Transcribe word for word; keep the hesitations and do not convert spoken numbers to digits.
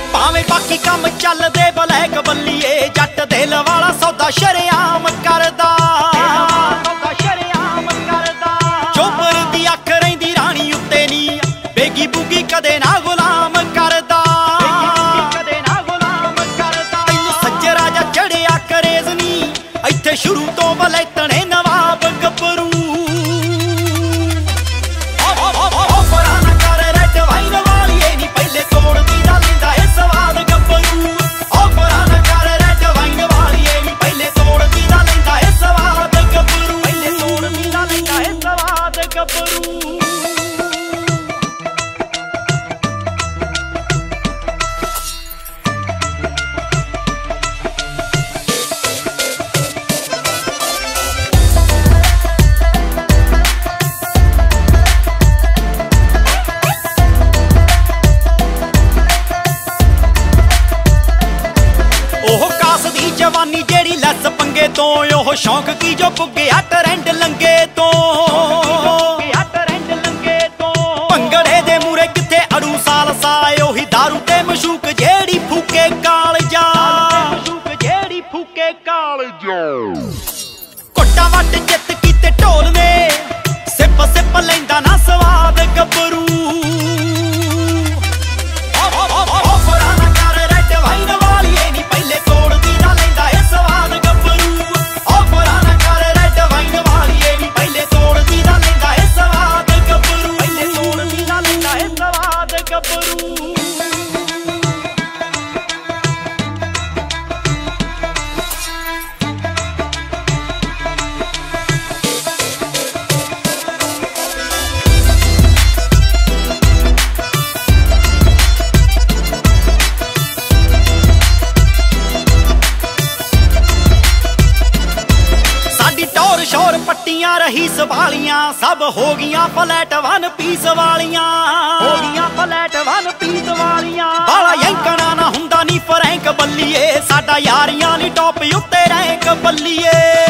ਭਾਵੇਂ ਬਾਕੀ ਕੰਮ ਚੱਲਦੇ ਬਲੈਕ ਬੱਲੀਏ, ਜੱਟ ਦਿਲ ਵਾਲਾ ਸੌਦਾ ਸ਼ਰੇਆਮ ਕਰਦਾ, ਸੌਦਾ ਸ਼ਰੇਆਮ ਕਰਦਾ। ਚੋਬਰ ਦੀ ਅੱਖ ਰਹਿੰਦੀ ਰਾਣੀ ਉੱਤੇ ਨੀ, ਬੇਗੀ ਬੂਗੀ ਕਦੇ ਨਾ ਗੁਲਾਮ ਕਰਦਾ, ਕਦੇ ਨਾ ਗੁਲਾਮ ਕਰਦਾ। ਤੈਨੂੰ ਸੱਜਰਾ ਜਾਂ ਚੜਿਆ ਕਰੇਜ਼ ਨੀ, ਇੱਥੇ ਸ਼ੁਰੂ ਤੋਂ ਬਲੈਤਣੇ ਨਵਾਬ ਗੱਭਰੂ। ਜਵਾਨੀ ਜਿਹੜੀ ਲੱਸ ਪੰਗੇ ਤੋਂ, ਉਹ ਸ਼ੌਂਕ ਕੀ ਜੋ ਪੁੱਗਿਆ ਟਰੈਂਡ ਲੰਗੇ ਤੋਂ, ਟਰੈਂਡ ਲੰਗੇ ਤੋਂ। ਭੰਗੜੇ ਦੇ ਮੂਰੇ ਕਿੱਥੇ ਅੜੂ ਸਾਲ ਸਾਏ, ਉਹੀ ਦਾਰੂ ਤੇ ਮਸ਼ੂਕ ਜਿਹੜੀ ਫੂਕੇ ਕਾਲਜਾ, ਮਸ਼ੂਕ ਜਿਹੜੀ ਫੂਕੇ ਕਾਲਜਾ। ਘੁੱਟਾ ਵੱਟ ਜਿੱਤ ਕੀਤੇ ਢੋਲ ਨੇ, ਸਿਪ ਸਿਪ ਲੈਂਦਾ ਨਾ ਸਵਾਦ ਗੱਭਰੂ। ਸ਼ੋਰ ਪੱਟੀਆਂ ਰਹੀ ਸੰਭਾਲੀਆਂ, ਸਭ ਹੋ ਗਈਆਂ ਫਲੈਟ ਵਨ ਪੀਸ ਵਾਲੀਆਂ, ਹੋ ਗਈਆਂ ਫਲੈਟ ਵਨ ਪੀਸ ਵਾਲੀਆਂ। ਬਾਲਾ ਯੰਕਣਾ ਨਾ ਹੁੰਦਾ ਨੀ ਫਰੈਂਕ ਬੱਲੀਏ, ਸਾਡਾ ਯਾਰੀਆਂ ਲਈ ਟੌਪ ਉੱਤੇ ਰੈਂਕ ਬੱਲੀਏ।